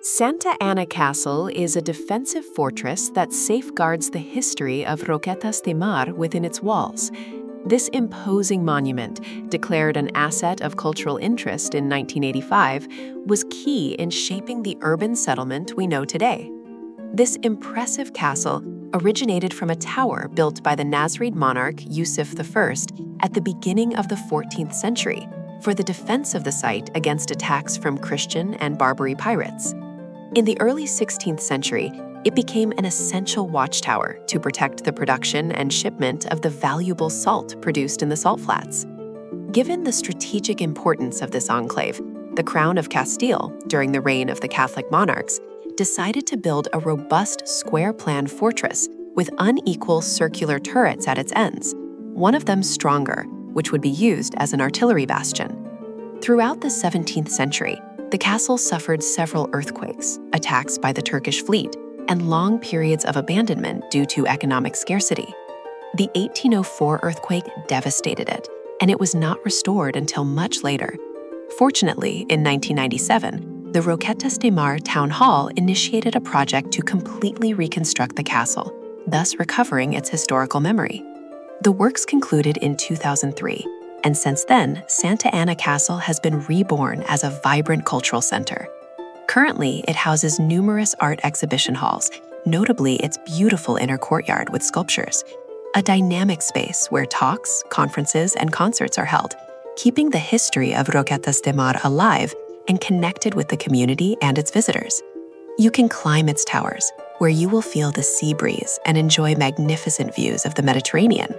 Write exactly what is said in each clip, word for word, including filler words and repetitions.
Santa Ana Castle is a defensive fortress that safeguards the history of Roquetas de Mar within its walls. This imposing monument, declared an asset of cultural interest in nineteen eighty-five, was key in shaping the urban settlement we know today. This impressive castle originated from a tower built by the Nasrid monarch Yusuf the First at the beginning of the fourteenth century for the defense of the site against attacks from Christian and Barbary pirates. In the early sixteenth century, it became an essential watchtower to protect the production and shipment of the valuable salt produced in the salt flats. Given the strategic importance of this enclave, the Crown of Castile, during the reign of the Catholic monarchs, decided to build a robust square-plan fortress with unequal circular turrets at its ends, one of them stronger, which would be used as an artillery bastion. Throughout the seventeenth century, the castle suffered several earthquakes, attacks by the Turkish fleet, and long periods of abandonment due to economic scarcity. The eighteen oh four earthquake devastated it, and it was not restored until much later. Fortunately, in nineteen ninety-seven, the Roquetas de Mar Town Hall initiated a project to completely reconstruct the castle, thus recovering its historical memory. The works concluded in two thousand three, and since then, Santa Ana Castle has been reborn as a vibrant cultural center. Currently, it houses numerous art exhibition halls, notably its beautiful inner courtyard with sculptures, a dynamic space where talks, conferences, and concerts are held, keeping the history of Roquetas de Mar alive and connected with the community and its visitors. You can climb its towers, where you will feel the sea breeze and enjoy magnificent views of the Mediterranean.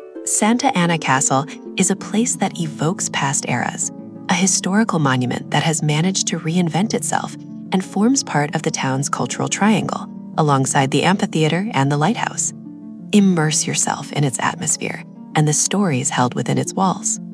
Santa Ana Castle is a place that evokes past eras, a historical monument that has managed to reinvent itself and forms part of the town's cultural triangle, alongside the amphitheater and the lighthouse. Immerse yourself in its atmosphere and the stories held within its walls.